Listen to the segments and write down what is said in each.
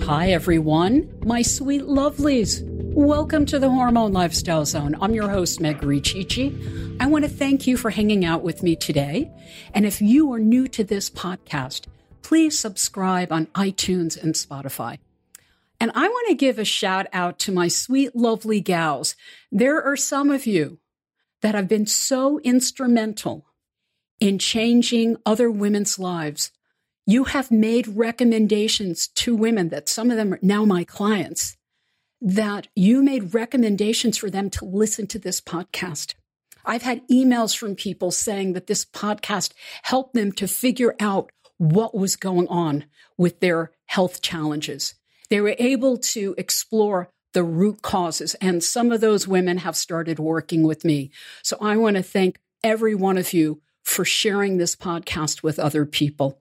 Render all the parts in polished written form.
Hi, everyone, my sweet lovelies. Welcome to the Hormone Lifestyle Zone. I'm your host, Meg Riccici. I want to thank you for hanging out with me today. And if you are new to this podcast, please subscribe on iTunes and Spotify. And I want to give a shout out to my sweet, lovely gals. There are some of you that have been so instrumental in changing other women's lives. You have made recommendations to women that some of them are now my clients, that you made recommendations for them to listen to this podcast. I've had emails from people saying that this podcast helped them to figure out what was going on with their health challenges. They were able to explore the root causes, and some of those women have started working with me. So I want to thank every one of you for sharing this podcast with other people.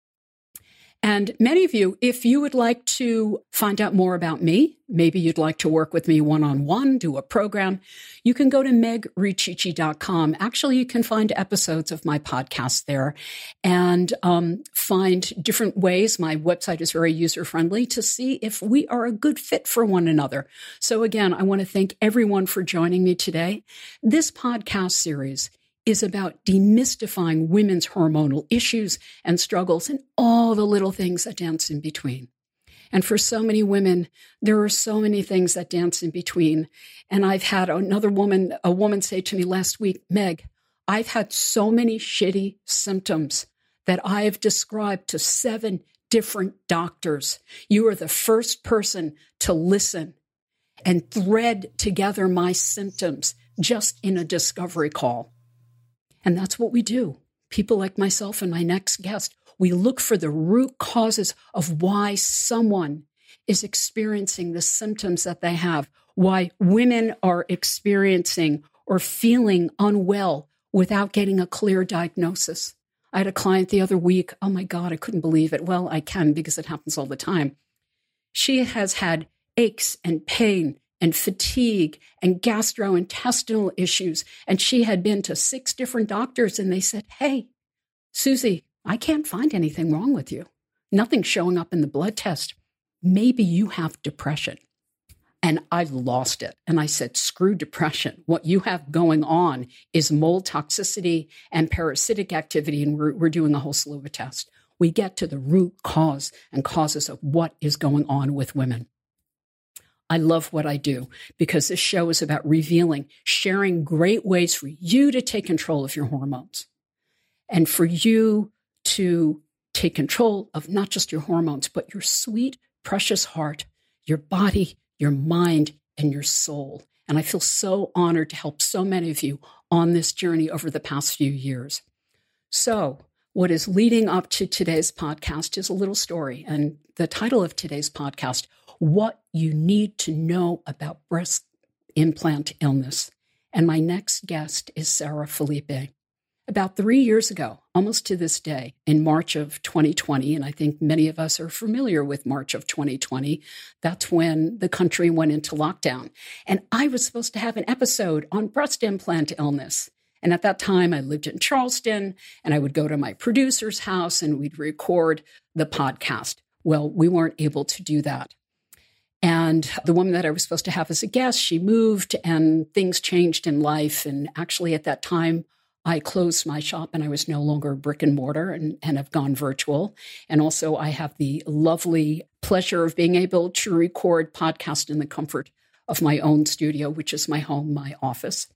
And many of you, if you would like to find out more about me, maybe you'd like to work with me one-on-one, do a program, you can go to megriccici.com. Actually, you can find episodes of my podcast there and find different ways. My website is very user-friendly to see if we are a good fit for one another. So again, I want to thank everyone for joining me today. This podcast series is about demystifying women's hormonal issues and struggles and all the little things that dance in between. And for so many women, there are so many things that dance in between. And I've had a woman say to me last week, Meg, I've had so many shitty symptoms that I've described to 7 different doctors. You are the first person to listen and thread together my symptoms just in a discovery call. And that's what we do. People like myself and my next guest, we look for the root causes of why someone is experiencing the symptoms that they have, why women are experiencing or feeling unwell without getting a clear diagnosis. I had a client the other week. Oh my God, I couldn't believe it. Well, I can because it happens all the time. She has had aches and pain and fatigue and gastrointestinal issues. And she had been to 6 different doctors and they said, hey, Susie, I can't find anything wrong with you. Nothing's showing up in the blood test. Maybe you have depression. And I lost it. And I said, screw depression. What you have going on is mold toxicity and parasitic activity. And we're doing a whole slew of tests. We get to the root cause and causes of what is going on with women. I love what I do because this show is about revealing, sharing great ways for you to take control of your hormones and for you to take control of not just your hormones, but your sweet, precious heart, your body, your mind, and your soul. And I feel so honored to help so many of you on this journey over the past few years. So what is leading up to today's podcast is a little story. And the title of today's podcast, What You Need to Know About Breast Implant Illness. And my next guest is Sarah Felipe. About 3 years ago, almost to this day, in March of 2020, and I think many of us are familiar with March of 2020, that's when the country went into lockdown. And I was supposed to have an episode on breast implant illness. And at that time, I lived in Charleston, and I would go to my producer's house and we'd record the podcast. Well, we weren't able to do that. And the woman that I was supposed to have as a guest, she moved and things changed in life. And actually at that time, I closed my shop and I was no longer brick and mortar and have gone virtual. And also I have the lovely pleasure of being able to record podcast in the comfort of my own studio, which is my home, my office.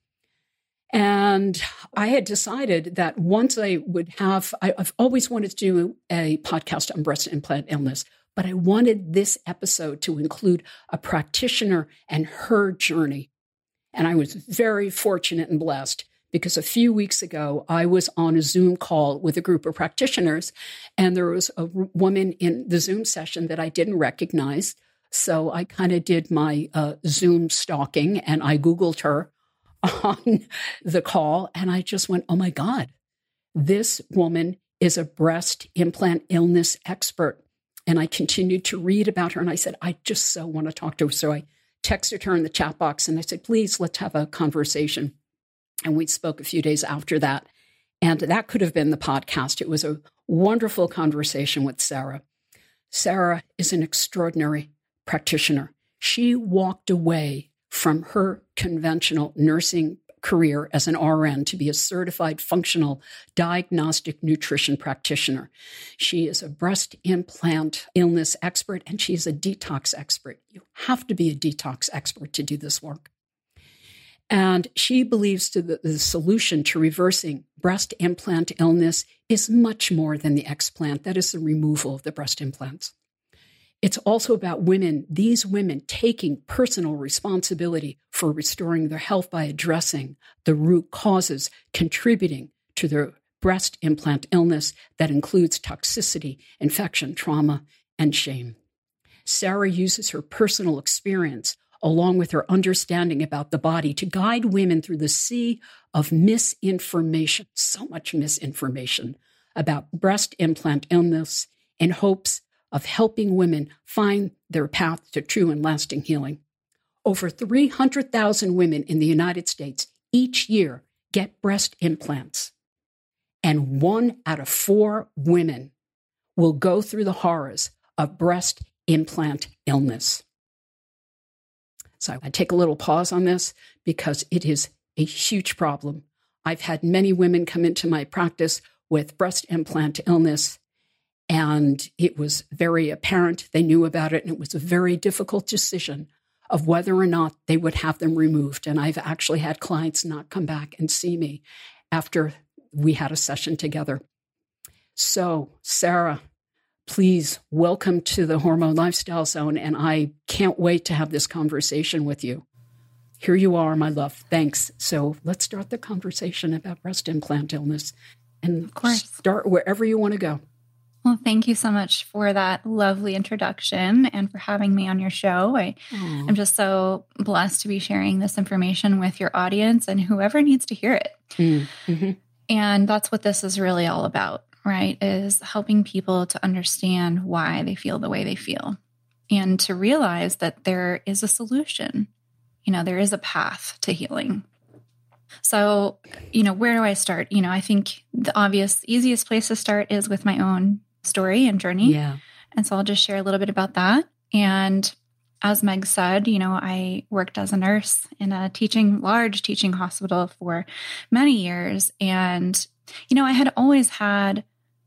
And I had decided that once I would have, I've always wanted to do a podcast on breast implant illness, but I wanted this episode to include a practitioner and her journey. And I was very fortunate and blessed because a few weeks ago, I was on a Zoom call with a group of practitioners, and there was a woman in the Zoom session that I didn't recognize. So I kind of did my Zoom stalking, and I Googled her on the call, and I just went, oh my God, this woman is a breast implant illness expert. And I continued to read about her, and I said, I just so want to talk to her. So I texted her in the chat box, and I said, please, let's have a conversation. And we spoke a few days after that. And that could have been the podcast. It was a wonderful conversation with Sarah. Sarah is an extraordinary practitioner. She walked away from her conventional nursing career as an RN to be a certified functional diagnostic nutrition practitioner. She is a breast implant illness expert, and she's a detox expert. You have to be a detox expert to do this work. And she believes the solution to reversing breast implant illness is much more than the explant. That is the removal of the breast implants. It's also about women, these women taking personal responsibility for restoring their health by addressing the root causes contributing to their breast implant illness that includes toxicity, infection, trauma, and shame. Sarah uses her personal experience along with her understanding about the body to guide women through the sea of misinformation, so much misinformation about breast implant illness in hopes of helping women find their path to true and lasting healing. Over 300,000 women in the United States each year get breast implants, and 1 out of 4 women will go through the horrors of breast implant illness. So I take a little pause on this because it is a huge problem. I've had many women come into my practice with breast implant illness, and it was very apparent. They knew about it, and it was a very difficult decision of whether or not they would have them removed. And I've actually had clients not come back and see me after we had a session together. So, Sarah, please welcome to the Hormone Lifestyle Zone, and I can't wait to have this conversation with you. Here you are, my love. Thanks. So let's start the conversation about breast implant illness, and of course, start wherever you want to go. Well, thank you so much for that lovely introduction and for having me on your show. I'm just so blessed to be sharing this information with your audience and whoever needs to hear it. Mm-hmm. And that's what this is really all about, right? Is helping people to understand why they feel the way they feel and to realize that there is a solution. You know, there is a path to healing. So, where do I start? I think the easiest place to start is with my own story and journey. Yeah. And so I'll just share a little bit about that. And as Meg said, I worked as a nurse in a large teaching hospital for many years. And, I had always had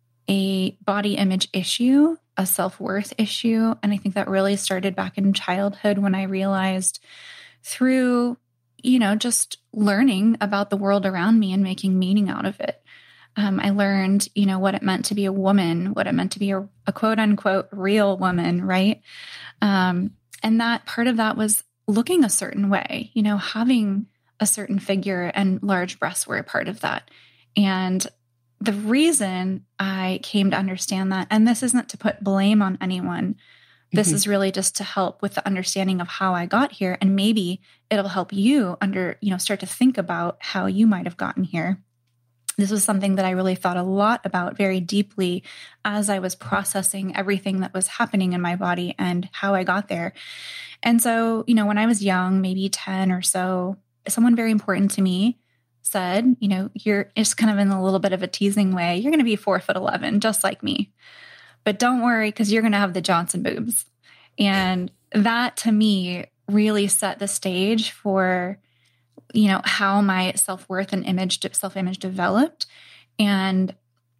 a body image issue, a self-worth issue. And I think that really started back in childhood when I realized through, just learning about the world around me and making meaning out of it. I learned, what it meant to be a woman, what it meant to be a quote unquote real woman, right? And that part of that was looking a certain way, having a certain figure, and large breasts were a part of that. And the reason I came to understand that, and this isn't to put blame on anyone, this is really just to help with the understanding of how I got here. And maybe it'll help you start to think about how you might have gotten here. This was something that I really thought a lot about very deeply as I was processing everything that was happening in my body and how I got there. And so, when I was young, maybe 10 or so, someone very important to me said, you're just kind of in a little bit of a teasing way, you're going to be 4'11", just like me. But don't worry, because you're going to have the Johnson boobs. And that to me really set the stage for, how my self-worth and self-image developed. And,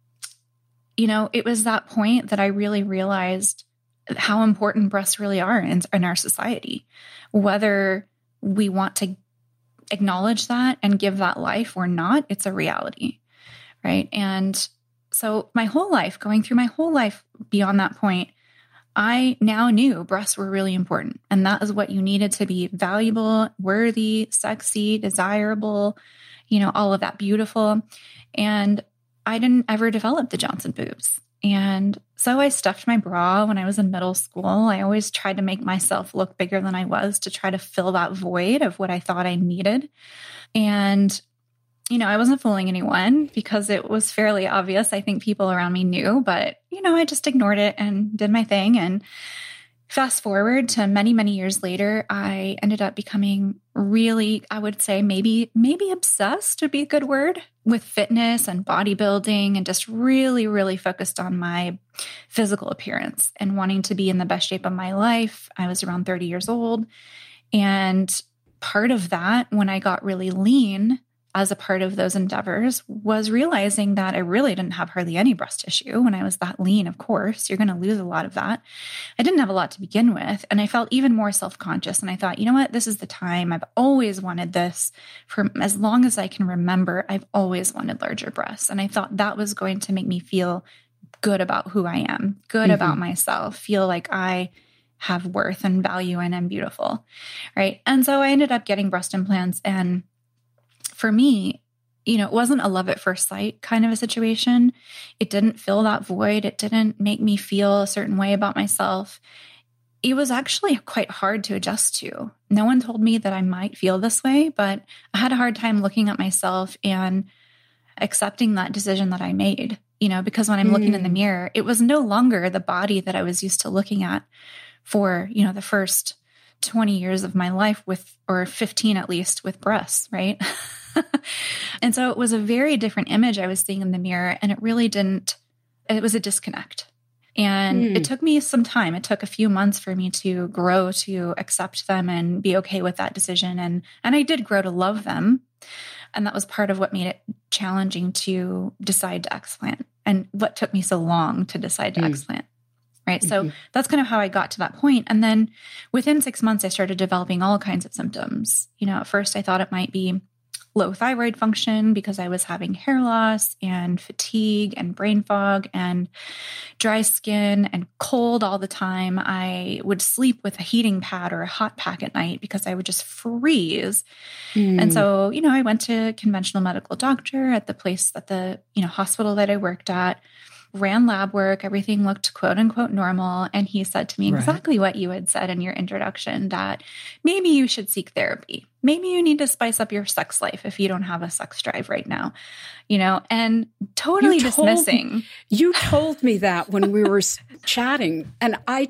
it was that point that I really realized how important breasts really are in our society, whether we want to acknowledge that and give that life or not, it's a reality, right? And so going through my whole life beyond that point, I now knew breasts were really important. And that is what you needed to be valuable, worthy, sexy, desirable, all of that beautiful. And I didn't ever develop the Johnson boobs. And so I stuffed my bra when I was in middle school. I always tried to make myself look bigger than I was to try to fill that void of what I thought I needed. And I wasn't fooling anyone because it was fairly obvious. I think people around me knew, but, I just ignored it and did my thing. And fast forward to many, many years later, I ended up becoming really, I would say maybe obsessed would be a good word, with fitness and bodybuilding, and just really, really focused on my physical appearance and wanting to be in the best shape of my life. I was around 30 years old. And part of that, when I got really lean as a part of those endeavors, was realizing that I really didn't have hardly any breast tissue. When I was that lean, of course, you're going to lose a lot of that. I didn't have a lot to begin with. And I felt even more self-conscious. And I thought, you know what? This is the time. I've always wanted this for as long as I can remember. I've always wanted larger breasts. And I thought that was going to make me feel good about who I am, good about myself, feel like I have worth and value and I'm beautiful. Right. And so I ended up getting breast implants. And for me, it wasn't a love at first sight kind of a situation. It didn't fill that void. It didn't make me feel a certain way about myself. It was actually quite hard to adjust to. No one told me that I might feel this way, but I had a hard time looking at myself and accepting that decision that I made, because when I'm looking in the mirror, it was no longer the body that I was used to looking at for, the first 20 years of my life or 15 at least, with breasts, right? And so it was a very different image I was seeing in the mirror, and it was a disconnect. And it took me some time. It took a few months for me to grow to accept them and be okay with that decision. And I did grow to love them. And that was part of what made it challenging to decide to explant, and what took me so long to decide to explant. Right. So that's kind of how I got to that point. And then within 6 months, I started developing all kinds of symptoms. At first I thought it might be low thyroid function because I was having hair loss and fatigue and brain fog and dry skin and cold all the time. I would sleep with a heating pad or a hot pack at night because I would just freeze. And so, I went to a conventional medical doctor at the place at the, hospital that I worked at, ran lab work, everything looked quote unquote normal. And he said to me exactly what you had said in your introduction, that maybe you should seek therapy. Maybe you need to spice up your sex life if you don't have a sex drive right now, and totally dismissing. You told me that when we were chatting, and I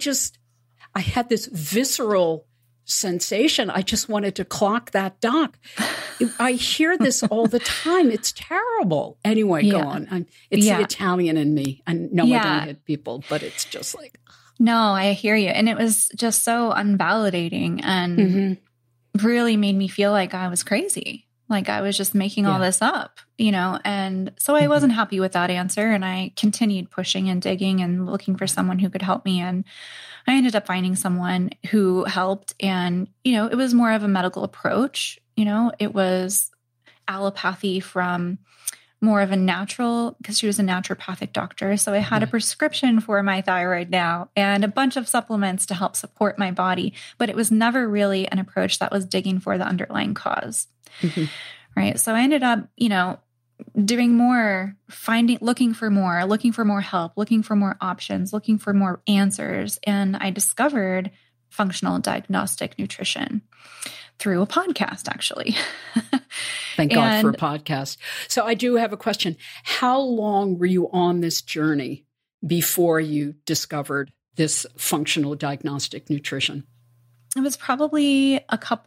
had this visceral sensation. I just wanted to clock that doc. I hear this all the time. It's terrible. Anyway, go on. It's the Italian in me. And no, I don't hit people, but it's just like. No, I hear you. And it was just so unvalidating and really made me feel like I was crazy. Like I was just making all this up, and so I wasn't happy with that answer. And I continued pushing and digging and looking for someone who could help me. And I ended up finding someone who helped. And, it was more of a medical approach. It was allopathy from more of a natural, because she was a naturopathic doctor. So I had a prescription for my thyroid now and a bunch of supplements to help support my body. But it was never really an approach that was digging for the underlying cause. Right. So I ended up, doing more, looking for more help, looking for more options, looking for more answers. And I discovered functional diagnostic nutrition through a podcast, actually. Thank God for a podcast. So I do have a question. How long were you on this journey before you discovered this functional diagnostic nutrition? It was probably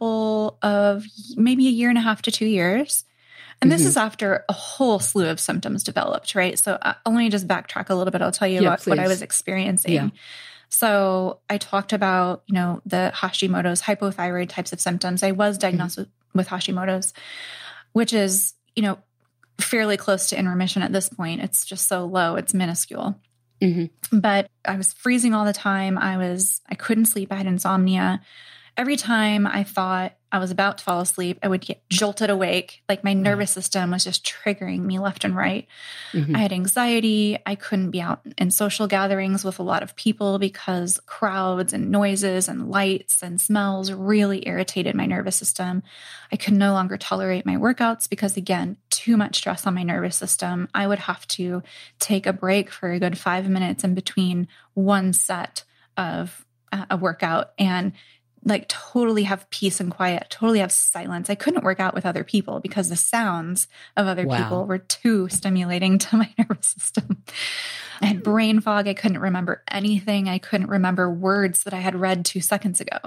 maybe a year and a half to 2 years. And this is after a whole slew of symptoms developed, right? So let me just backtrack a little bit. I'll tell you about what I was experiencing. Yeah. So I talked about, the Hashimoto's, hypothyroid types of symptoms. I was diagnosed with Hashimoto's, which is, fairly close to in remission at this point. It's just so low. It's minuscule. But I was freezing all the time. I couldn't sleep. I had insomnia. Every time I thought I was about to fall asleep, I would get jolted awake. Like my nervous system was just triggering me left and right. I had anxiety. I couldn't be out in social gatherings with a lot of people because crowds and noises and lights and smells really irritated my nervous system. I could no longer tolerate my workouts because, again, too much stress on my nervous system. I would have to take a break for a good 5 minutes in between one set of a workout. And like totally have peace and quiet, totally have silence. I couldn't work out with other people because the sounds of other people were too stimulating to my nervous system. I had brain fog. I couldn't remember anything. I couldn't remember words that I had read 2 seconds ago.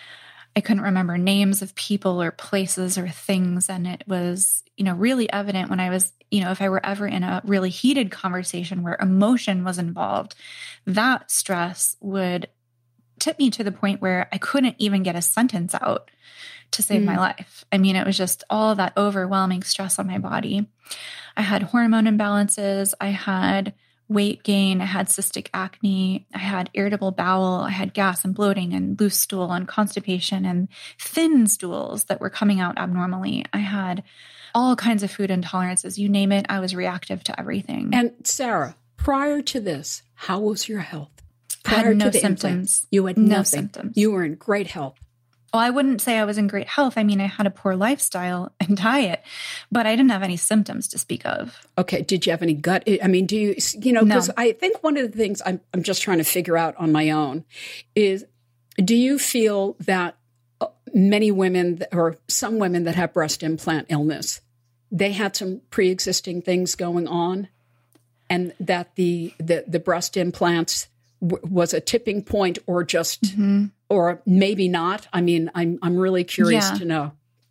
I couldn't remember names of people or places or things. And it was, really evident when I was, if I were ever in a really heated conversation where emotion was involved, that stress would tip me to the point where I couldn't even get a sentence out to save my life. I mean, it was just all that overwhelming stress on my body. I had hormone imbalances. I had weight gain. I had cystic acne. I had irritable bowel. I had gas and bloating and loose stool and constipation and thin stools that were coming out abnormally. I had all kinds of food intolerances. You name it, I was reactive to everything. And Sarah, prior to this, how was your health? I had no symptoms. You had no symptoms. You were in great health. Well, I wouldn't say I was in great health. I mean, I had a poor lifestyle and diet, but I didn't have any symptoms to speak of. Okay. Did you have any gut? I mean, do you, because I think one of the things I'm just trying to figure out on my own is, do you feel that many women or some women that have breast implant illness, they had some pre-existing things going on, and that the breast implants was a tipping point, or just, or maybe not? I mean, I'm really curious to know.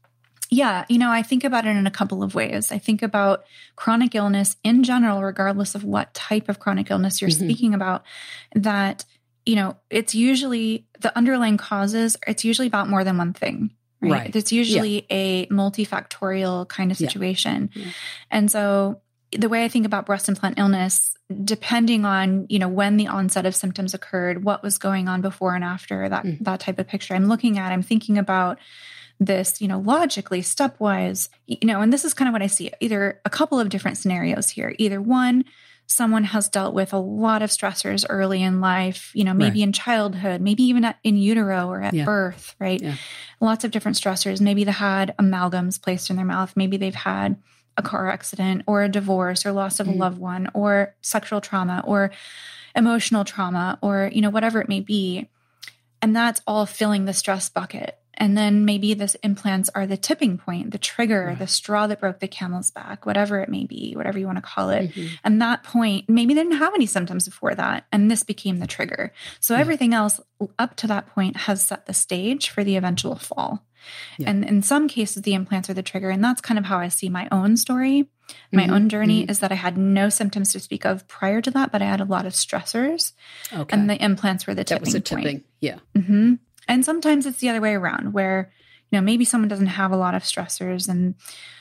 Yeah. I think about it in a couple of ways. I think about chronic illness in general, regardless of what type of chronic illness you're speaking about, that, it's usually the underlying causes, it's usually about more than one thing, right? It's usually a multifactorial kind of situation. Yeah. And so the way I think about breast implant illness, depending on, when the onset of symptoms occurred, what was going on before and after, that type of picture I'm thinking about this, logically, stepwise, and this is kind of what I see, either a couple of different scenarios here. Either one, someone has dealt with a lot of stressors early in life, maybe in childhood, maybe even in utero or at birth, right? Yeah. Lots of different stressors. Maybe they had amalgams placed in their mouth. Maybe they've had a car accident or a divorce or loss of a loved one or sexual trauma or emotional trauma or, whatever it may be. And that's all filling the stress bucket. And then maybe the implants are the tipping point, the trigger, the straw that broke the camel's back, whatever it may be, whatever you want to call it. And that point, maybe they didn't have any symptoms before that, and this became the trigger. So everything else up to that point has set the stage for the eventual fall. Yeah. And in some cases, the implants are the trigger. And that's kind of how I see my own story. My own journey is that I had no symptoms to speak of prior to that, but I had a lot of stressors. Okay. And the implants were the tipping point. That was a tipping, yeah. And sometimes it's the other way around, where, maybe someone doesn't have a lot of stressors and,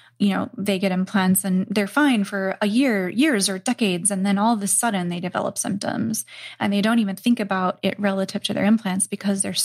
they get implants and they're fine for a year, years or decades. And then all of a sudden they develop symptoms and they don't even think about it relative to their implants because they're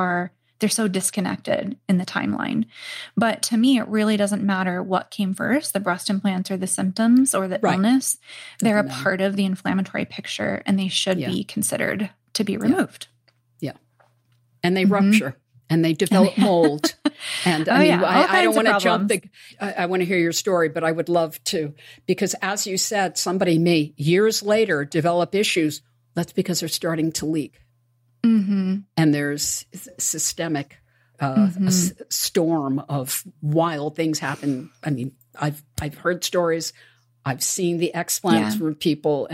so disconnected in the timeline. But to me, it really doesn't matter what came first, the breast implants or the symptoms or the illness. They're a part of the inflammatory picture and they should be considered to be removed. Yeah. And they rupture and they develop mold. And I don't want to jump I want to hear your story, but I would love to, because as you said, somebody may years later develop issues. That's because they're starting to leak. And there's systemic a storm of wild things happen. I mean, I've heard stories, I've seen the explants from people,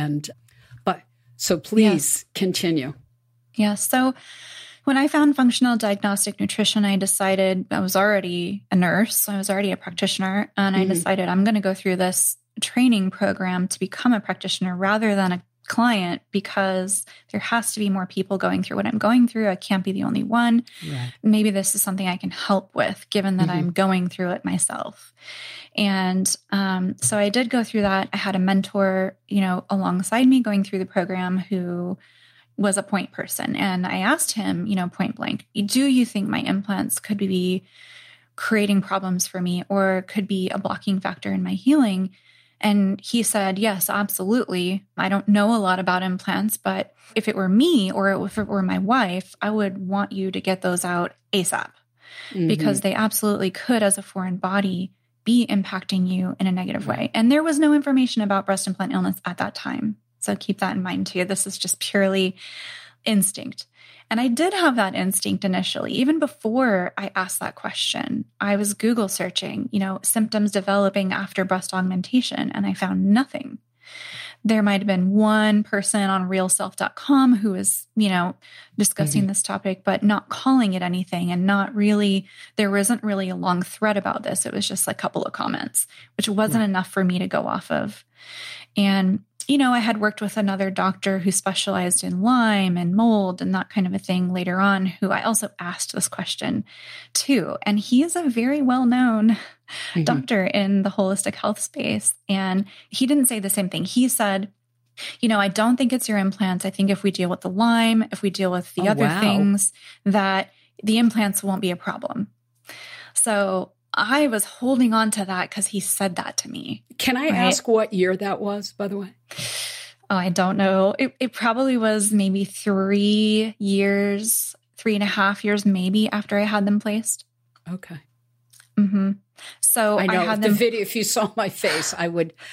so please continue. Yeah. So when I found functional diagnostic nutrition, I decided I was already a nurse, I was already a practitioner, and I decided I'm going to go through this training program to become a practitioner rather than a client, because there has to be more people going through what I'm going through. I can't be the only one. Right. Maybe this is something I can help with, given that I'm going through it myself. And so I did go through that. I had a mentor, alongside me going through the program, who was a point person. And I asked him, point blank, do you think my implants could be creating problems for me or could be a blocking factor in my healing? And he said, yes, absolutely. I don't know a lot about implants, but if it were me or if it were my wife, I would want you to get those out ASAP, because they absolutely could, as a foreign body, be impacting you in a negative way. And there was no information about breast implant illness at that time. So keep that in mind too. This is just purely, instinct. And I did have that instinct initially. Even before I asked that question, I was Google searching, symptoms developing after breast augmentation, and I found nothing. There might have been one person on realself.com who was, discussing this topic, but not calling it anything, and there wasn't really a long thread about this. It was just a couple of comments, which wasn't enough for me to go off of. And I had worked with another doctor who specialized in Lyme and mold and that kind of a thing later on, who I also asked this question too. And he is a very well-known doctor in the holistic health space. And he didn't say the same thing. He said, I don't think it's your implants. I think if we deal with the Lyme, if we deal with the other things, that the implants won't be a problem. So I was holding on to that because he said that to me. Can I ask what year that was, by the way? Oh, I don't know. It probably was maybe 3 years, 3.5 years, maybe, after I had them placed. Okay. Mm-hmm. So I know had the video, if you saw my face, I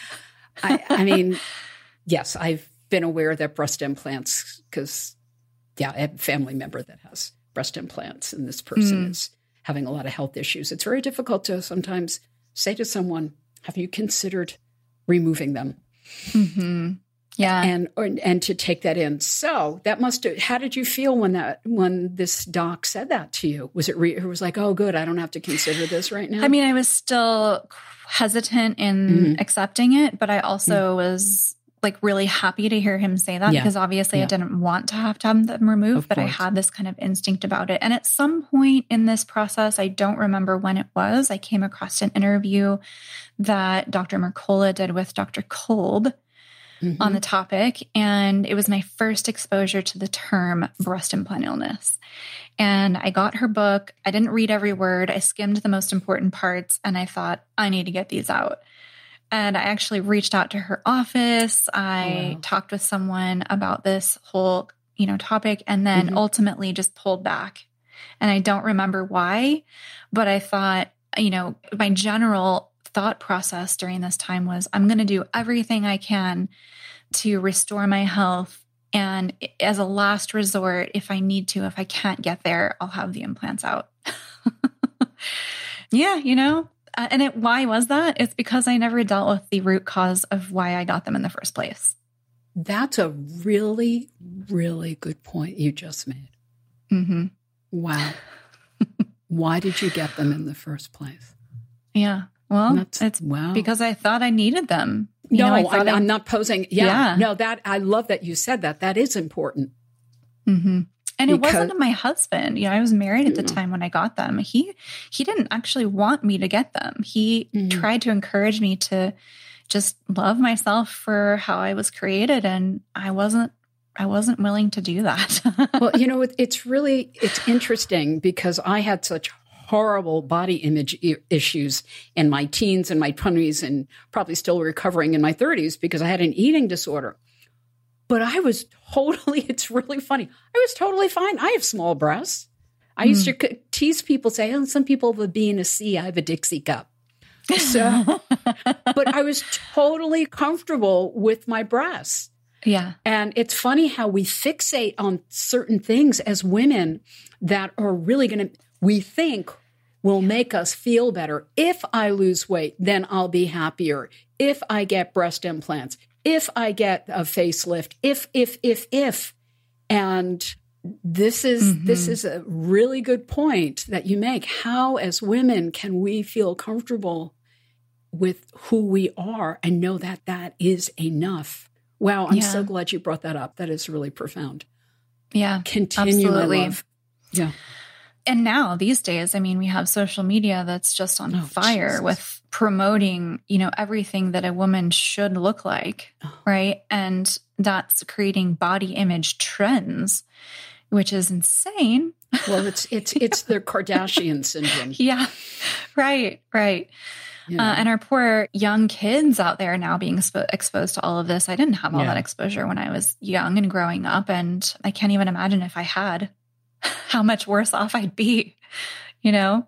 mean, yes, I've been aware that breast implants, because, I have a family member that has breast implants, and this person is having a lot of health issues. It's very difficult to sometimes say to someone, have you considered removing them? Mm-hmm. Yeah. And to take that in. So that how did you feel when this doc said that to you? Was it was like, oh, good, I don't have to consider this right now? I mean, I was still hesitant in accepting it, but I also was really happy to hear him say that, because obviously I didn't want to have them removed, but I had this kind of instinct about it. And at some point in this process, I don't remember when it was, I came across an interview that Dr. Mercola did with Dr. Kolb on the topic. And it was my first exposure to the term breast implant illness. And I got her book. I didn't read every word. I skimmed the most important parts, and I thought, I need to get these out. And I actually reached out to her office. I talked with someone about this whole, topic, and then ultimately just pulled back. And I don't remember why, but I thought, my general thought process during this time was, I'm going to do everything I can to restore my health. And as a last resort, if I need to, if I can't get there, I'll have the implants out. And why was that? It's because I never dealt with the root cause of why I got them in the first place. That's a really, really good point you just made. Mm-hmm. Wow. Why did you get them in the first place? Yeah. Well, it's because I thought I needed them. I'm not posing. Yeah. No, I love that you said that. That is important. Mm-hmm. And it wasn't my husband. I was married at the time when I got them. He didn't actually want me to get them. He tried to encourage me to just love myself for how I was created. And I wasn't willing to do that. Well, it's interesting, because I had such horrible body image issues in my teens and my 20s, and probably still recovering in my 30s, because I had an eating disorder. But I was it's really funny. I was totally fine. I have small breasts. I used to tease people, say, oh, some people have a B and a C. I have a Dixie cup. So, but I was totally comfortable with my breasts. Yeah. And it's funny how we fixate on certain things as women that are really we think will make us feel better. If I lose weight, then I'll be happier. If I get breast implants, if I get a facelift, if, and this is a really good point that you make. How, as women, can we feel comfortable with who we are and know that that is enough? Wow, I'm so glad you brought that up. That is really profound. Yeah, continue, absolutely. my love. Yeah. And now these days, I mean, we have social media that's just on fire with promoting, everything that a woman should look like, right? And that's creating body image trends, which is insane. Well, it's the Kardashian syndrome. Yeah, right. Yeah. And our poor young kids out there now being exposed to all of this. I didn't have all that exposure when I was young and growing up, and I can't even imagine if I had, how much worse off I'd be, Yeah.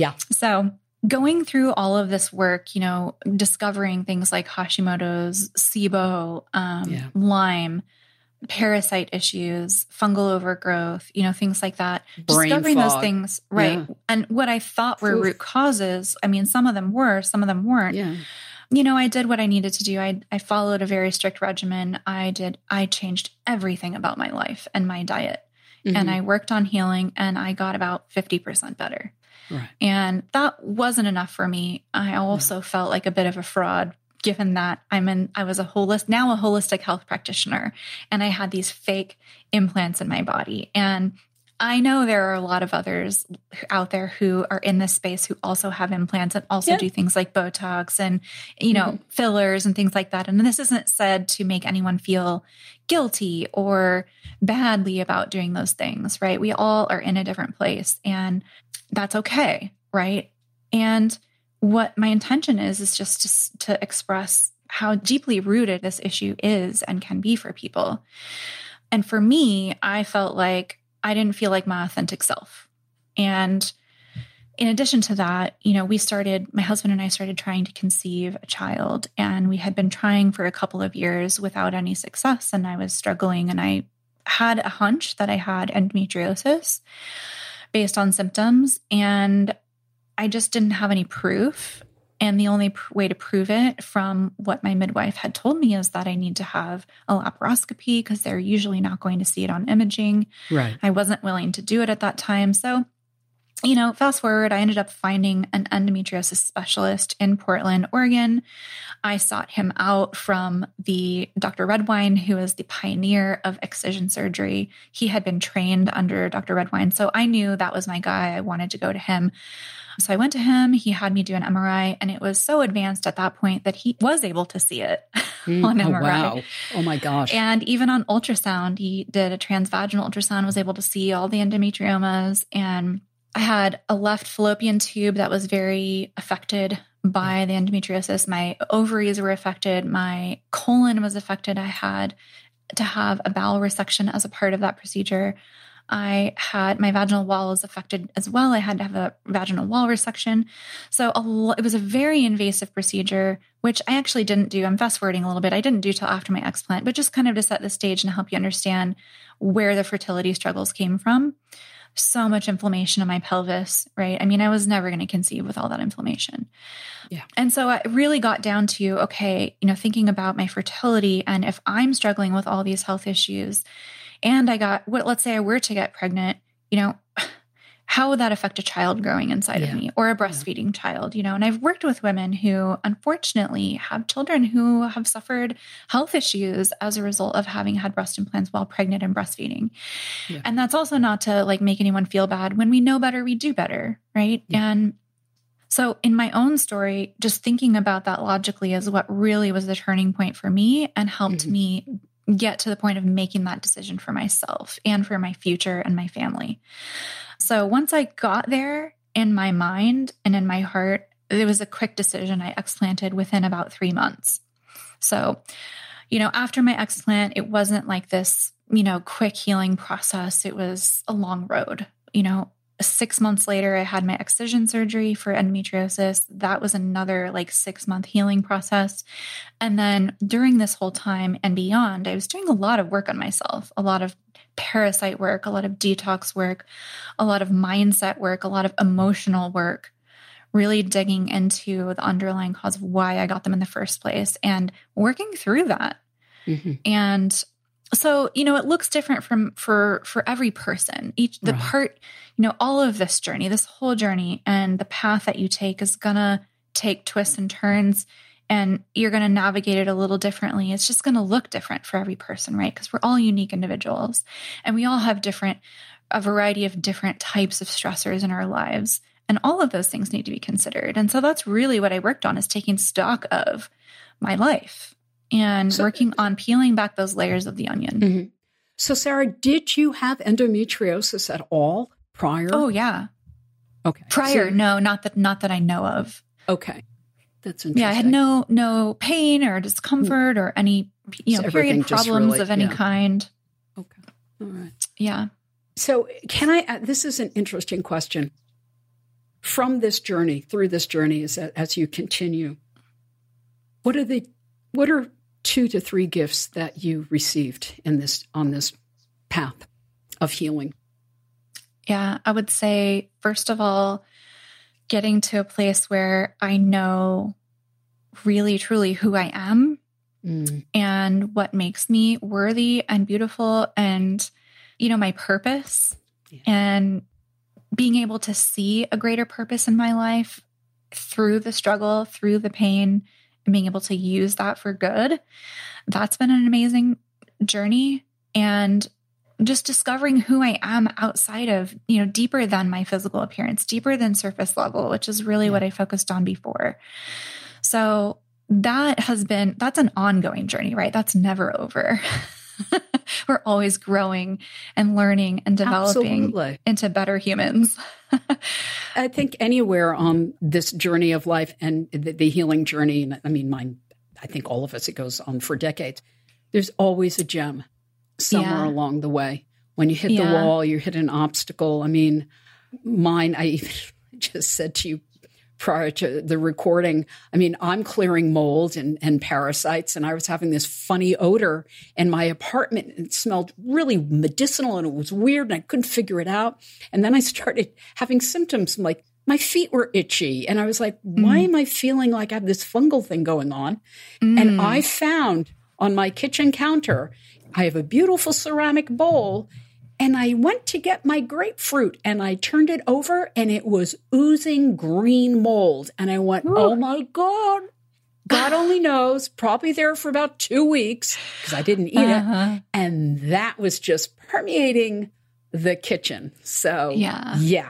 So going through all of this work, discovering things like Hashimoto's, SIBO, Lyme, parasite issues, fungal overgrowth, things like that. Brain Discovering fog. those things, right? Yeah. And what I thought were root causes, I mean, some of them were, some of them weren't. Yeah. I did what I needed to do. I followed a very strict regimen. I changed everything about my life and my diet. And I worked on healing, and I got about 50% better. Right. And that wasn't enough for me. I also felt like a bit of a fraud, given that I was a holistic health practitioner, and I had these fake implants in my body. And I know there are a lot of others out there who are in this space who also have implants and also do things like Botox and, fillers and things like that. And this isn't said to make anyone feel guilty or badly about doing those things, right? We all are in a different place, and that's okay, right? And what my intention is just to express how deeply rooted this issue is and can be for people. And for me, I felt like I didn't feel like my authentic self. And in addition to that, my husband and I started trying to conceive a child, and we had been trying for a couple of years without any success. And I was struggling, and I had a hunch that I had endometriosis based on symptoms, and I just didn't have any proof. And the only way to prove it, from what my midwife had told me, is that I need to have a laparoscopy, because they're usually not going to see it on imaging. Right. I wasn't willing to do it at that time. So, fast forward, I ended up finding an endometriosis specialist in Portland, Oregon. I sought him out from the Dr. Redwine, who is the pioneer of excision surgery. He had been trained under Dr. Redwine. So I knew that was my guy. I wanted to go to him. So I went to him. He had me do an MRI, and it was so advanced at that point that he was able to see it on MRI. Wow. Oh my gosh. And even on ultrasound, he did a transvaginal ultrasound, was able to see all the endometriomas. And I had a left fallopian tube that was very affected by the endometriosis. My ovaries were affected. My colon was affected. I had to have a bowel resection as a part of that procedure. I had my vaginal wall was affected as well. I had to have a vaginal wall resection. So it was a very invasive procedure, which I actually didn't do. I'm fast forwarding a little bit. I didn't do till after my explant, but just kind of to set the stage and help you understand where the fertility struggles came from. So much inflammation in my pelvis, right? I mean, I was never going to conceive with all that inflammation. Yeah. And so I really got down to, okay, thinking about my fertility, and if I'm struggling with all these health issues, and let's say I were to get pregnant, how would that affect a child growing inside of me, or a breastfeeding child, and I've worked with women who unfortunately have children who have suffered health issues as a result of having had breast implants while pregnant and breastfeeding. Yeah. And that's also not to make anyone feel bad. When we know better, we do better. Right. Yeah. And so in my own story, just thinking about that logically is what really was the turning point for me and helped me get to the point of making that decision for myself and for my future and my family. So once I got there in my mind and in my heart, it was a quick decision. I explanted within about 3 months. So, after my explant, it wasn't like this, quick healing process. It was a long road. 6 months later, I had my excision surgery for endometriosis. That was another 6-month healing process. And then during this whole time and beyond, I was doing a lot of work on myself, a lot of parasite work, a lot of detox work, a lot of mindset work, a lot of emotional work, really digging into the underlying cause of why I got them in the first place and working through that. And so, it looks different for every person. All of this journey, this whole journey, and the path that you take is going to take twists and turns, and you're going to navigate it a little differently. It's just going to look different for every person, right? Because we're all unique individuals, and we all have a variety of different types of stressors in our lives. And all of those things need to be considered. And so that's really what I worked on, is taking stock of my life and working on peeling back those layers of the onion. So, Sarah, did you have endometriosis at all prior? Oh, yeah. Okay. Prior, no, not that I know of. Okay. That's interesting. Yeah, I had no pain or discomfort or any, period problems of any kind. Okay. All right. Yeah. So this is an interesting question. From this journey, through this journey, as you continue, what are 2 to 3 gifts that you received on this path of healing? Yeah, I would say, first of all, getting to a place where I know really, truly who I am and what makes me worthy and beautiful and, my purpose and being able to see a greater purpose in my life through the struggle, through the pain, and being able to use that for good. That's been an amazing journey. And just discovering who I am outside of, deeper than my physical appearance, deeper than surface level, which is really what I focused on before. So that's an ongoing journey, right? That's never over. We're always growing and learning and developing into better humans. I think anywhere on this journey of life and the healing journey, and I mean, I think all of us, it goes on for decades. There's always a gem somewhere along the way. When you hit the wall, you hit an obstacle. I mean, mine, I even just said to you prior to the recording, I mean, I'm clearing mold and parasites, and I was having this funny odor in my apartment. It smelled really medicinal, and it was weird, and I couldn't figure it out. And then I started having symptoms like my feet were itchy, and I was like, why am I feeling like I have this fungal thing going on? And I found on my kitchen counter, I have a beautiful ceramic bowl, and I went to get my grapefruit, and I turned it over, and it was oozing green mold. And I went, oh, my God. God only knows, probably there for about 2 weeks because I didn't eat it. And that was just permeating the kitchen. So, yeah.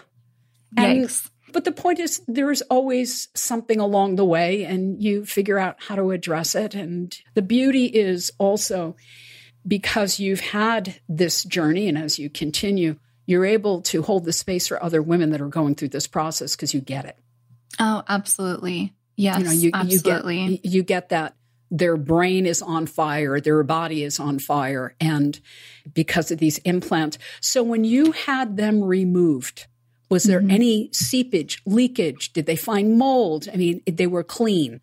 But the point is, there's always something along the way, and you figure out how to address it. And the beauty is also, because you've had this journey, and as you continue, you're able to hold the space for other women that are going through this process because you get it. Oh, absolutely. Yes, absolutely. You get that their brain is on fire, their body is on fire, and because of these implants. So when you had them removed, was there any seepage, leakage? Did they find mold? I mean, they were clean.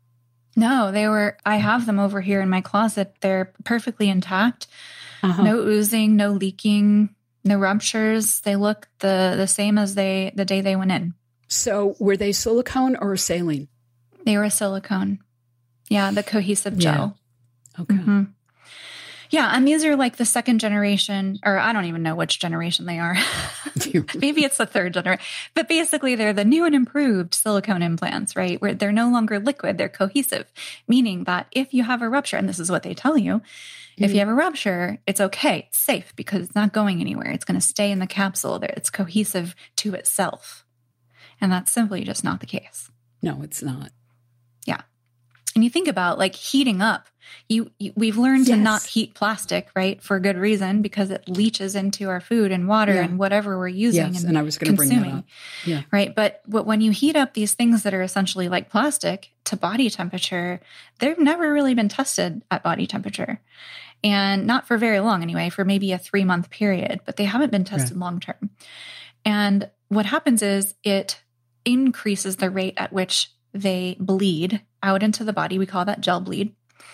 No, I have them over here in my closet. They're perfectly intact. No oozing, no leaking, no ruptures. They look the same as the day they went in. So were they silicone or saline? They were silicone. Yeah, the cohesive gel. Okay. Yeah, and these are like the second generation, or I don't even know which generation they are. Maybe it's the third generation. But basically, they're the new and improved silicone implants, right? Where they're no longer liquid, they're cohesive, meaning that if you have a rupture, and this is what they tell you, if you have a rupture, it's okay, it's safe because it's not going anywhere. It's going to stay in the capsule. It's cohesive to itself. And that's simply just not the case. No, it's not. Yeah. And you think about like heating up. We've learned to not heat plastic, right? For good reason, because it leaches into our food and water and whatever we're using and I was going to bring that up. Yeah. Right. But when you heat up these things that are essentially like plastic to body temperature, they've never really been tested at body temperature. And not for very long anyway, for maybe a 3-month period, but they haven't been tested long term. And what happens is it increases the rate at which they bleed out into the body. We call that gel bleed.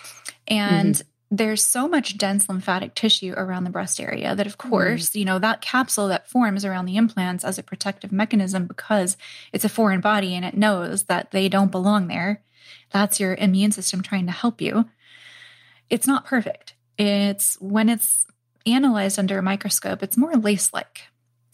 And there's so much dense lymphatic tissue around the breast area that, of course, that capsule that forms around the implants as a protective mechanism, because it's a foreign body and it knows that they don't belong there. That's your immune system trying to help you. It's not perfect. When it's analyzed under a microscope, it's more lace-like.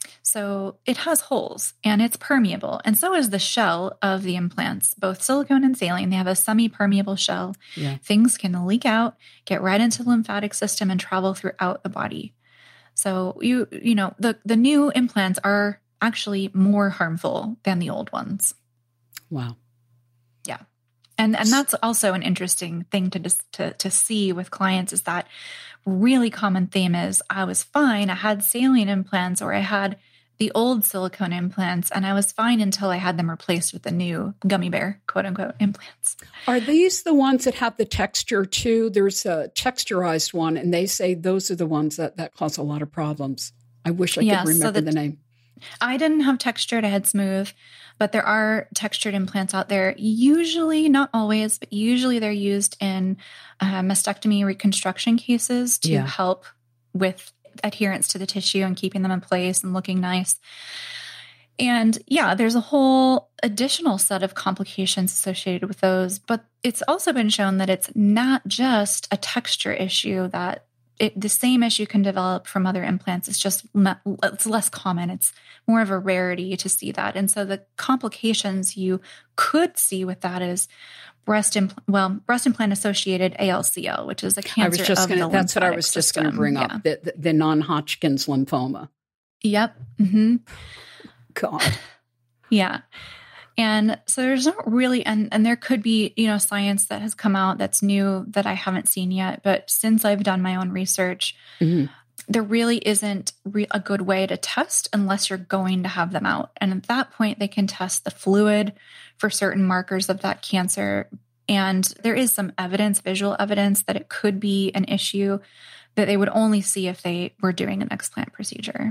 So it has holes and it's permeable. And so is the shell of the implants, both silicone and saline. They have a semi-permeable shell. Yeah. Things can leak out, get right into the lymphatic system and travel throughout the body. So the new implants are actually more harmful than the old ones. Wow. Yeah. And that's also an interesting thing to see with clients, is that really common theme is I was fine. I had saline implants, or I had the old silicone implants, and I was fine until I had them replaced with the new gummy bear, quote unquote, implants. Are these the ones that have the texture too? There's a texturized one, and they say those are the ones that cause a lot of problems. I wish I could remember the name. I didn't have textured, I had smooth, but there are textured implants out there. Usually, not always, but usually they're used in mastectomy reconstruction cases to help with adherence to the tissue and keeping them in place and looking nice. And yeah, there's a whole additional set of complications associated with those, but it's also been shown that it's not just a texture issue, that the same issue can develop from other implants. It's just, it's less common. It's more of a rarity to see that. And so the complications you could see with that is breast implant associated ALCL, which is a cancer of the lymphatic system. That's what I was just going to bring up, the non-Hodgkin's lymphoma. Yep. Mm-hmm. God. Yeah. And so there's not really, and there could be, science that has come out that's new that I haven't seen yet. But since I've done my own research, there really isn't a good way to test unless you're going to have them out. And at that point, they can test the fluid for certain markers of that cancer. And there is some evidence, visual evidence, that it could be an issue that they would only see if they were doing an explant procedure.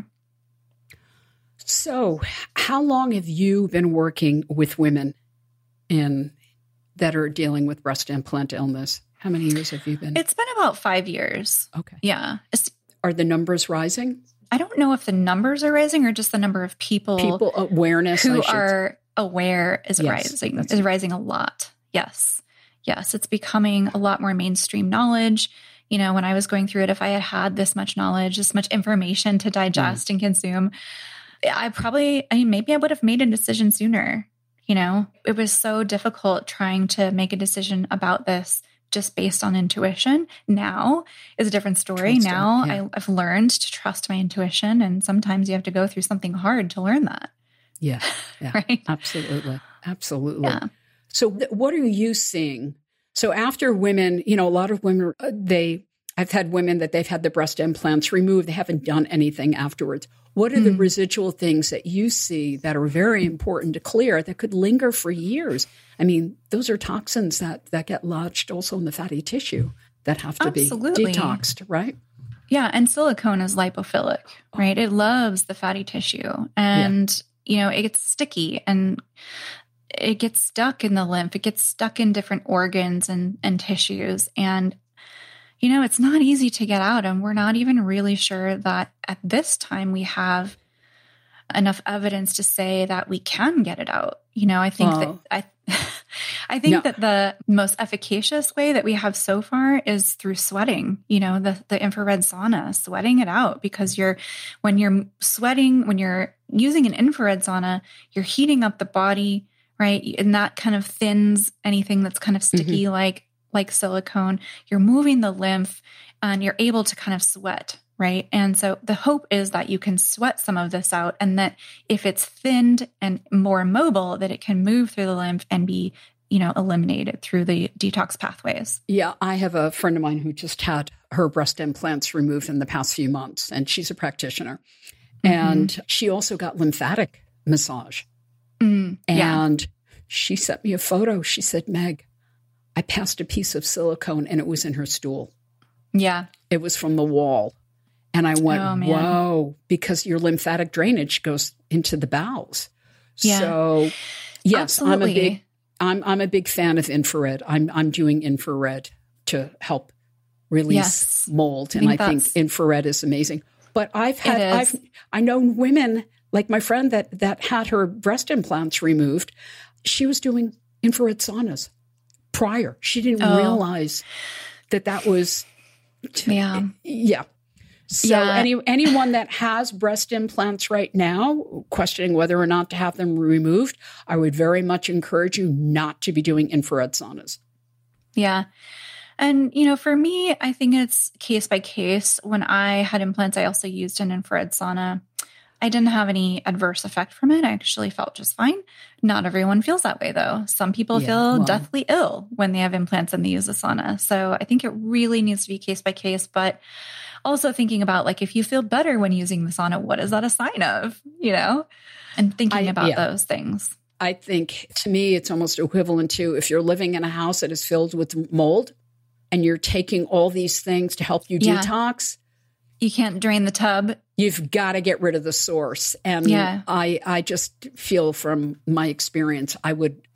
So how long have you been working with women that are dealing with breast implant illness? How many years have you been? It's been about 5 years. Okay. Yeah. Are the numbers rising? I don't know if the numbers are rising or just the number of people awareness who are aware is rising. Is rising a lot. Yes. Yes. It's becoming a lot more mainstream knowledge. When I was going through it, if I had had this much knowledge, this much information to digest and consume, maybe I would have made a decision sooner. It was so difficult trying to make a decision about this just based on intuition. Now is a different story. I've learned to trust my intuition, and sometimes you have to go through something hard to learn that. Yeah. Right? Absolutely. Yeah. So what are you seeing? So after women, a lot of women, I've had women that they've had the breast implants removed. They haven't done anything afterwards. What are the residual things that you see that are very important to clear that could linger for years? I mean, those are toxins that get lodged also in the fatty tissue that have to be detoxed, right? Yeah. And silicone is lipophilic, right? It loves the fatty tissue. And, it gets sticky and it gets stuck in the lymph. It gets stuck in different organs and tissues. And it's not easy to get out, and we're not even really sure that at this time we have enough evidence to say that we can get it out. I think that the most efficacious way that we have so far is through sweating, the infrared sauna, sweating it out, because when you're using an infrared sauna, you're heating up the body, right? And that kind of thins anything that's kind of sticky, like silicone. You're moving the lymph and you're able to kind of sweat, right? And so the hope is that you can sweat some of this out, and that if it's thinned and more mobile, that it can move through the lymph and be, eliminated through the detox pathways. Yeah. I have a friend of mine who just had her breast implants removed in the past few months, and she's a practitioner. And she also got lymphatic massage. And she sent me a photo. She said, Meg, I passed a piece of silicone and it was in her stool. Yeah. It was from the wall. And I went, whoa, because your lymphatic drainage goes into the bowels. Yeah. So yes, absolutely. I'm a big fan of infrared. I'm doing infrared to help release mold. And I think infrared is amazing. But I know women like my friend that had her breast implants removed. She was doing infrared saunas prior. She didn't realize that was. Yeah. So anyone that has breast implants right now, questioning whether or not to have them removed, I would very much encourage you not to be doing infrared saunas. Yeah. And, for me, I think it's case by case. When I had implants, I also used an infrared sauna. I didn't have any adverse effect from it. I actually felt just fine. Not everyone feels that way, though. Some people feel deathly ill when they have implants and they use a sauna. So I think it really needs to be case by case. But also thinking about, if you feel better when using the sauna, what is that a sign of, And thinking about those things. I think, to me, it's almost equivalent to if you're living in a house that is filled with mold and you're taking all these things to help you detox. You can't drain the tub You've got to get rid of the source. And I just feel from my experience, I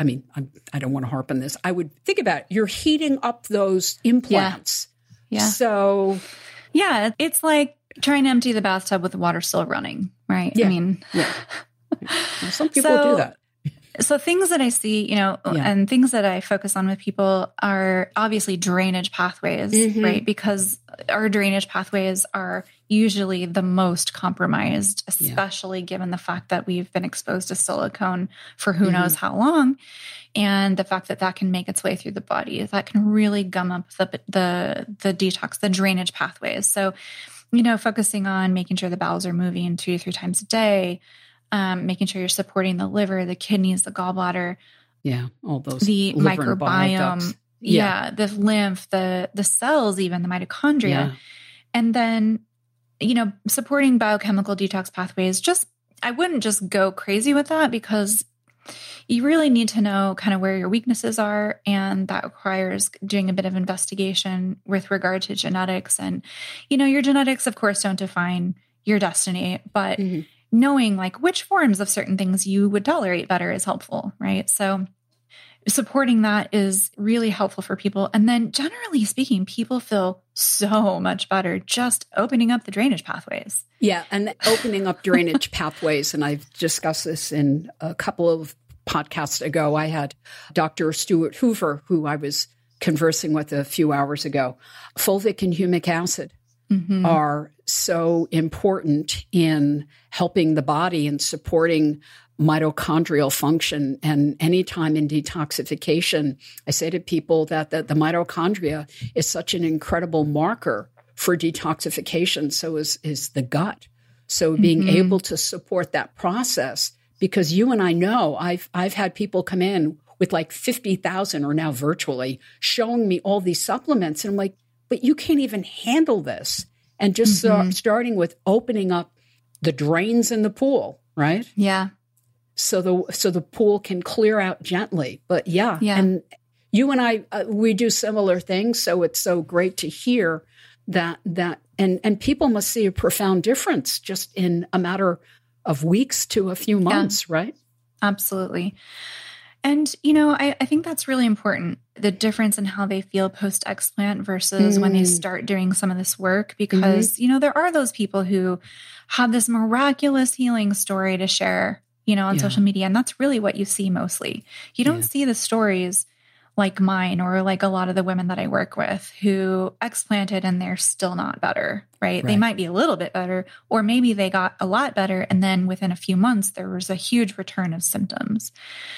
don't want to harp on this. I would think about it. You're heating up those implants. Yeah. So. Yeah. It's like trying to empty the bathtub with the water still running, right? Yeah. I mean. Yeah. Well, some people do that. So things that I see, and things that I focus on with people are obviously drainage pathways, right? Because our drainage pathways are usually the most compromised, especially given the fact that we've been exposed to silicone for who knows how long. And the fact that that can make its way through the body, that can really gum up the detox, the drainage pathways. So, focusing on making sure the bowels are moving 2 to 3 times a day, making sure you're supporting the liver, the kidneys, the gallbladder. Yeah, all those. The microbiome. The lymph, the cells, even the mitochondria. Yeah. And then, supporting biochemical detox pathways. I wouldn't just go crazy with that, because you really need to know kind of where your weaknesses are. And that requires doing a bit of investigation with regard to genetics. And, your genetics, of course, don't define your destiny, but knowing like which forms of certain things you would tolerate better is helpful, right? So supporting that is really helpful for people. And then generally speaking, people feel so much better just opening up the drainage pathways. Yeah. And opening up drainage pathways. And I've discussed this in a couple of podcasts ago. I had Dr. Stuart Hoover, who I was conversing with a few hours ago. Fulvic and humic acid are so important in helping the body and supporting mitochondrial function. And anytime in detoxification, I say to people that the mitochondria is such an incredible marker for detoxification. So is the gut. So being able to support that process, because you and I know I've had people come in with like 50,000 or now virtually showing me all these supplements. And I'm like, but you can't even handle this. And just starting with opening up the drains in the pool, right? Yeah. So the pool can clear out gently. But yeah. And you and I, we do similar things. So it's so great to hear that and people must see a profound difference just in a matter of weeks to a few months, right? Absolutely. And, I think that's really important, the difference in how they feel post-explant versus when they start doing some of this work, because, there are those people who have this miraculous healing story to share, on social media. And that's really what you see mostly. You don't see the stories like mine or like a lot of the women that I work with who explanted and they're still not better, right? They might be a little bit better, or maybe they got a lot better. And then within a few months, there was a huge return of symptoms.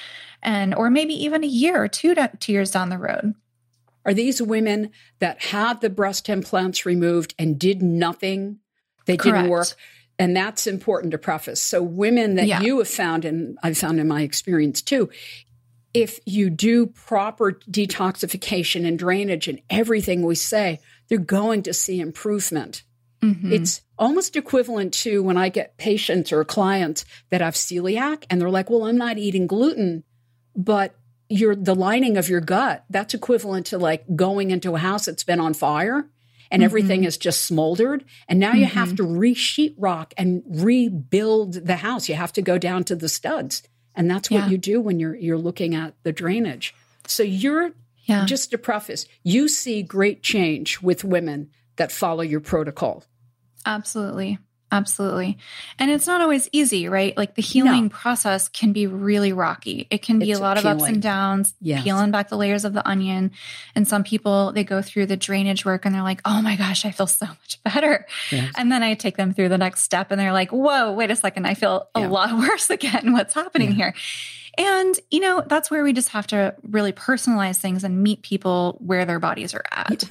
Or maybe even a year or 2 years down the road. Are these women that had the breast implants removed and did nothing? They didn't work. And that's important to preface. So women that you have found, and I've found in my experience too, if you do proper detoxification and drainage and everything we say, they're going to see improvement. It's almost equivalent to when I get patients or clients that have celiac and they're like, well, I'm not eating gluten. But the lining of your gut, that's equivalent to like going into a house that's been on fire and everything is just smoldered. And now you have to re-sheetrock and rebuild the house. You have to go down to the studs. And that's what you do when you're looking at the drainage. So just to preface, you see great change with women that follow your protocol. Absolutely. Absolutely. And it's not always easy, right? Like the healing process can be really rocky. It can be a lot of ups and downs, peeling back the layers of the onion. And some people, they go through the drainage work and they're like, oh my gosh, I feel so much better. Yes. And then I take them through the next step and they're like, whoa, wait a second. I feel a lot worse again. What's happening here? And, that's where we just have to really personalize things and meet people where their bodies are at.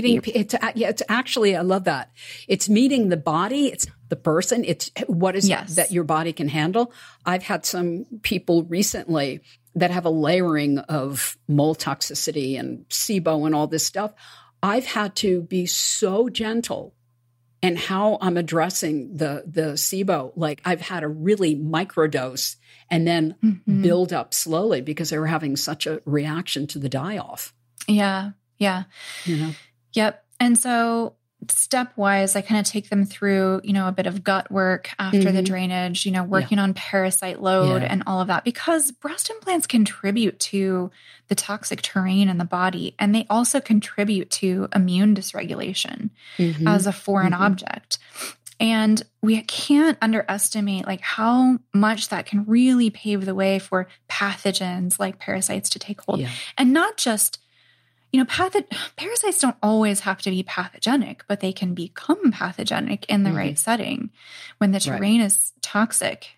It's actually, I love that. It's meeting the body. It's the person. It's what is that your body can handle. I've had some people recently that have a layering of mold toxicity and SIBO and all this stuff. I've had to be so gentle in how I'm addressing the SIBO. Like I've had a really microdose and then build up slowly because they were having such a reaction to the die-off. Yeah. Yeah. Yep. And so stepwise, I kind of take them through, a bit of gut work after the drainage, working on parasite load and all of that, because breast implants contribute to the toxic terrain in the body. And they also contribute to immune dysregulation as a foreign object. And we can't underestimate like how much that can really pave the way for pathogens like parasites to take hold. And not just, parasites don't always have to be pathogenic, but they can become pathogenic in the right setting when the terrain is toxic,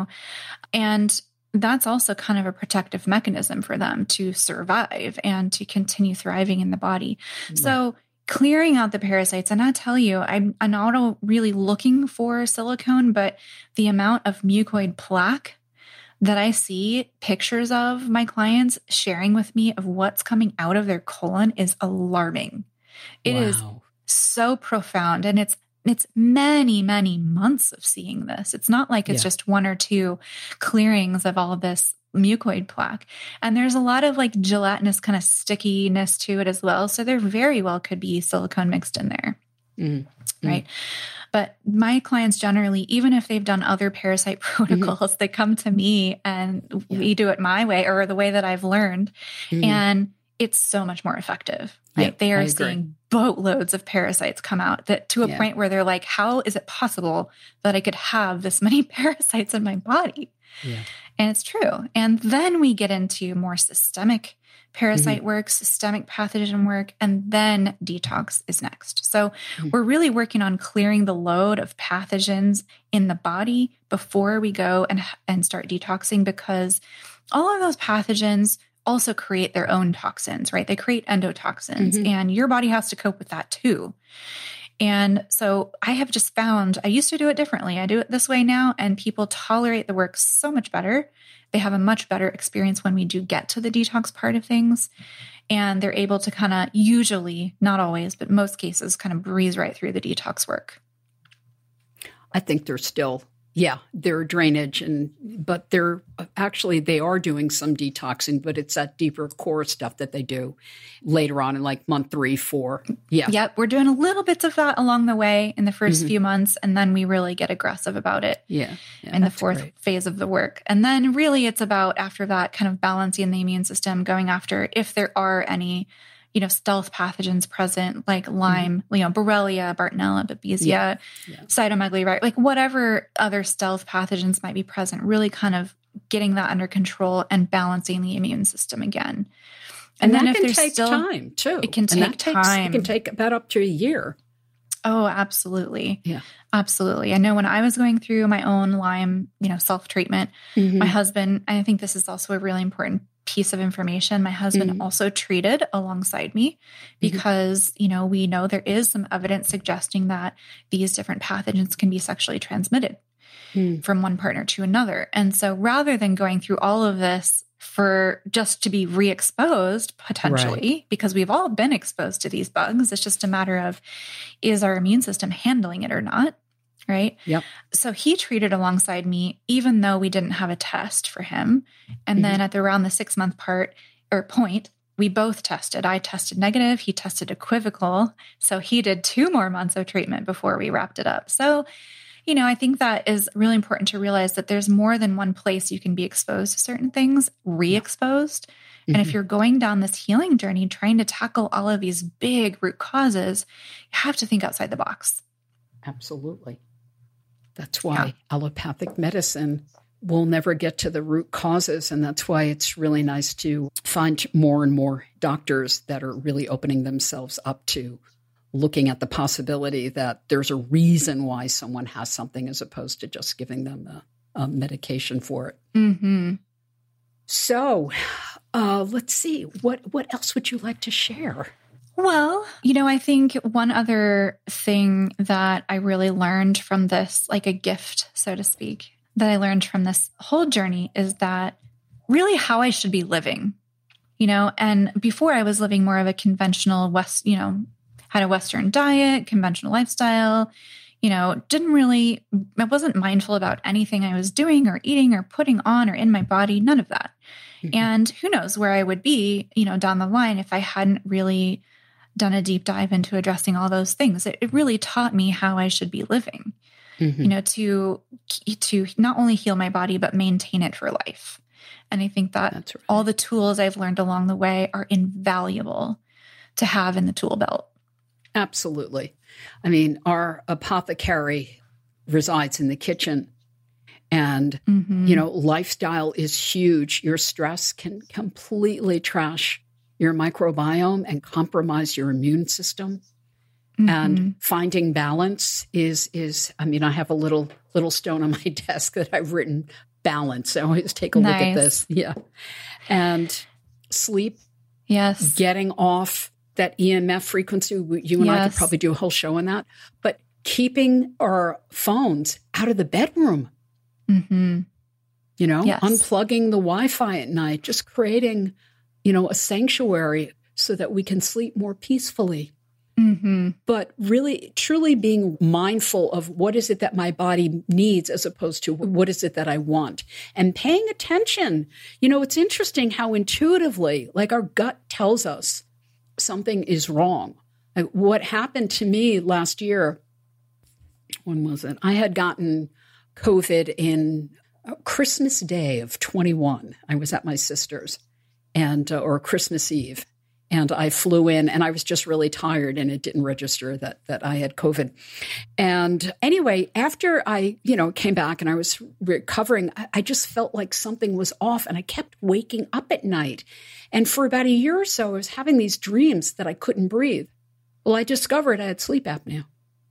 and that's also kind of a protective mechanism for them to survive and to continue thriving in the body. So clearing out the parasites, and I tell you, I'm not really looking for silicone, but the amount of mucoid plaque that I see pictures of my clients sharing with me of what's coming out of their colon is alarming. It is so profound. And it's many, many months of seeing this. It's not like it's just one or two clearings of all of this mucoid plaque. And there's a lot of like gelatinous kind of stickiness to it as well. So there very well could be silicone mixed in there. Right. But my clients generally, even if they've done other parasite protocols, they come to me and we do it my way or the way that I've learned. And it's so much more effective. Right? They are seeing boatloads of parasites come out that to a point where they're like, how is it possible that I could have this many parasites in my body? And it's true. And then we get into more systemic parasite work, systemic pathogen work, and then detox is next. So we're really working on clearing the load of pathogens in the body before we go and start detoxing, because all of those pathogens also create their own toxins, right? They create endotoxins, and your body has to cope with that too. And so I have just found, I used to do it differently. I do it this way now, and people tolerate the work so much better. They have a much better experience when we do get to the detox part of things. And they're able to kind of usually, not always, but most cases, kind of breeze right through the detox work. I think they're still, they're drainage, but they are doing some detoxing, but it's that deeper core stuff that they do later on in like month 3, 4. Yep. We're doing a little bits of that along the way in the first few months. And then we really get aggressive about it in the fourth phase of the work. And then really it's about after that kind of balancing the immune system, going after if there are any stealth pathogens present, like Lyme, Borrelia, Bartonella, Babesia, cytomegalovirus, right? Like whatever other stealth pathogens might be present, really kind of getting that under control and balancing the immune system again. And then if there's still time too, it can take time. It can take about up to a year. Oh, absolutely. Yeah, absolutely. I know when I was going through my own Lyme, self-treatment, my husband, and I think this is also a really important piece of information. My husband also treated alongside me because, we know there is some evidence suggesting that these different pathogens can be sexually transmitted from one partner to another. And so rather than going through all of this for just to be re-exposed potentially, because we've all been exposed to these bugs, it's just a matter of, is our immune system handling it or not? Right. Yep. So he treated alongside me, even though we didn't have a test for him. And then at around the 6-month point, we both tested. I tested negative. He tested equivocal. So he did 2 more months of treatment before we wrapped it up. So, I think that is really important to realize that there's more than one place you can be exposed to certain things, re-exposed. And if you're going down this healing journey, trying to tackle all of these big root causes, you have to think outside the box. Absolutely. That's why allopathic medicine will never get to the root causes. And that's why it's really nice to find more and more doctors that are really opening themselves up to looking at the possibility that there's a reason why someone has something as opposed to just giving them a medication for it. So let's see. What else would you like to share? Well, I think one other thing that I really learned from this, like a gift, so to speak, that I learned from this whole journey is that really how I should be living, and before I was living more of a conventional had a Western diet, conventional lifestyle, I wasn't mindful about anything I was doing or eating or putting on or in my body, none of that. And who knows where I would be, down the line if I hadn't really done a deep dive into addressing all those things. It really taught me how I should be living, to not only heal my body, but maintain it for life. And I think that That's right. all the tools I've learned along the way are invaluable to have in the tool belt. Absolutely. I mean, our apothecary resides in the kitchen. And, lifestyle is huge. Your stress can completely trash your microbiome and compromise your immune system. And finding balance is, I have a little stone on my desk that I've written balance. So I always take a look at this. Yeah. And sleep. Yes. Getting off that EMF frequency. You and I could probably do a whole show on that. But keeping our phones out of the bedroom. Unplugging the Wi-Fi at night, just creating, a sanctuary so that we can sleep more peacefully. But really, truly being mindful of what is it that my body needs as opposed to what is it that I want, and paying attention. It's interesting how intuitively, like our gut tells us something is wrong. Like what happened to me last year, when was it? I had gotten COVID in Christmas Day of 21. I was at my sister's or Christmas Eve. And I flew in and I was just really tired and it didn't register that I had COVID. And anyway, after I, came back and I was recovering, I just felt like something was off and I kept waking up at night. And for about a year or so, I was having these dreams that I couldn't breathe. Well, I discovered I had sleep apnea.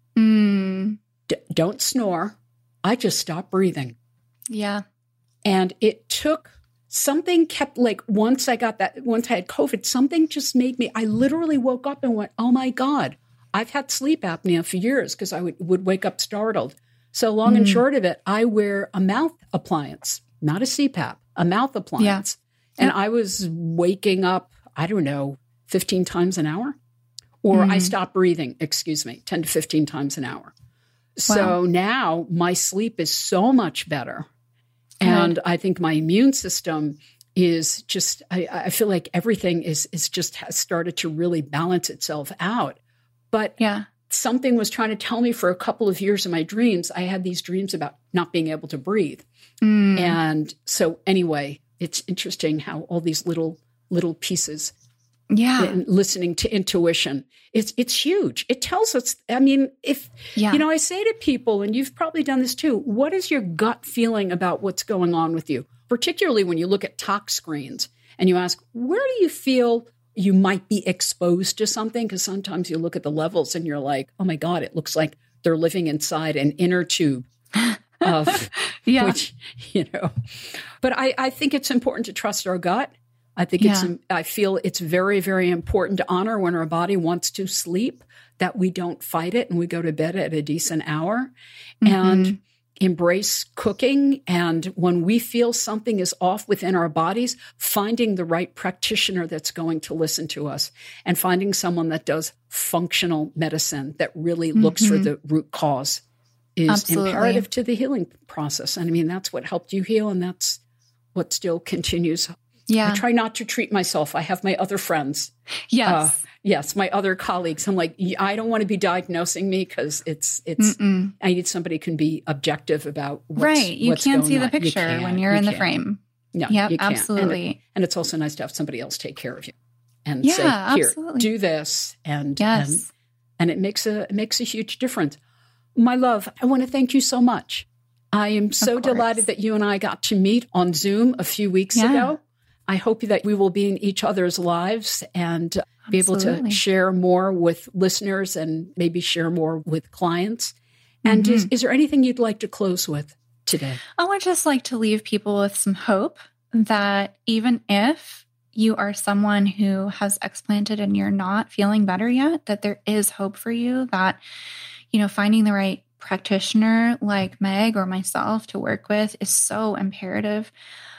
Don't snore. I just stopped breathing. Yeah. And it took something kept once I had COVID, something just made me, I literally woke up and went, oh my God, I've had sleep apnea for years because I would wake up startled. So long and short of it, I wear a mouth appliance, not a CPAP, a mouth appliance. Yeah. And I was waking up, 15 times an hour, or I stopped breathing, 10 to 15 times an hour. So now my sleep is so much better. And I think my immune system is just, I feel like everything is just has started to really balance itself out. But something was trying to tell me for a couple of years in my dreams, I had these dreams about not being able to breathe. And so anyway, it's interesting how all these little pieces, listening to intuition, it's huge. It tells us, if, I say to people, and you've probably done this too, what is your gut feeling about what's going on with you? Particularly when you look at tox screens and you ask, where do you feel you might be exposed to something? Because sometimes you look at the levels and you're like, oh my God, it looks like they're living inside an inner tube of, which, but I think it's important to trust our gut. I think I feel it's very, very important to honor when our body wants to sleep, that we don't fight it and we go to bed at a decent hour and embrace cooking. And when we feel something is off within our bodies, finding the right practitioner that's going to listen to us and finding someone that does functional medicine that really looks for the root cause is imperative to the healing process. And that's what helped you heal. And that's what still continues. Yeah. I try not to treat myself. I have my other friends. Yes. My other colleagues. I'm like, I don't want to be diagnosing me because it's, I need somebody who can be objective about what's You can't see the picture when you're in the frame. No, yeah, you can't. absolutely. And it's also nice to have somebody else take care of you and say, here, do this. And it makes a huge difference. My love, I want to thank you so much. I am so delighted that you and I got to meet on Zoom a few weeks ago. I hope that we will be in each other's lives and be able to share more with listeners and maybe share more with clients. And is there anything you'd like to close with today? I would just like to leave people with some hope that even if you are someone who has explanted and you're not feeling better yet, that there is hope for you, that, finding the right practitioner like Meg or myself to work with is so imperative.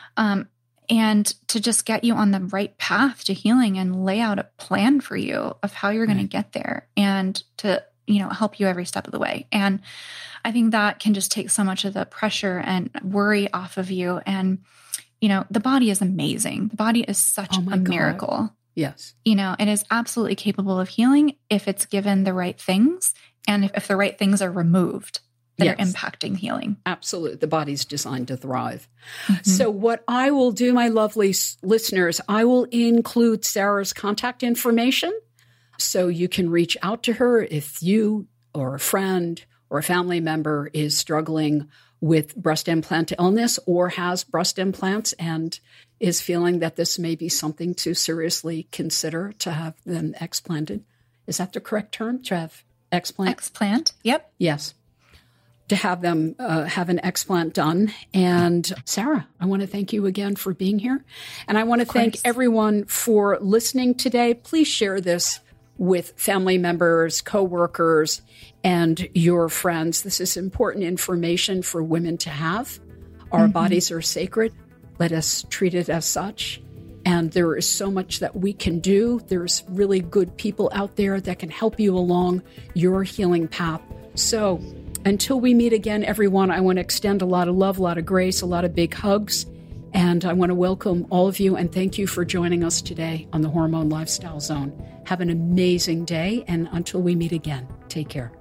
And to just get you on the right path to healing and lay out a plan for you of how you're going to get there and to, help you every step of the way. And I think that can just take so much of the pressure and worry off of you. And, the body is amazing. The body is such a miracle. Yes. It is absolutely capable of healing if it's given the right things and if the right things are removed that are impacting healing. Absolutely. The body's designed to thrive. So what I will do, my lovely listeners, I will include Sarah's contact information so you can reach out to her if you or a friend or a family member is struggling with breast implant illness or has breast implants and is feeling that this may be something to seriously consider to have them explanted. Is that the correct term, to have explant? Explant, yep. Yes. To have them have an explant done. And Sarah, I want to thank you again for being here. And I want to thank everyone for listening today. Please share this with family members, coworkers, and your friends. This is important information for women to have. Our bodies are sacred. Let us treat it as such. And there is so much that we can do. There's really good people out there that can help you along your healing path. So until we meet again, everyone, I want to extend a lot of love, a lot of grace, a lot of big hugs. And I want to welcome all of you and thank you for joining us today on the Hormone Lifestyle Zone. Have an amazing day. And until we meet again, take care.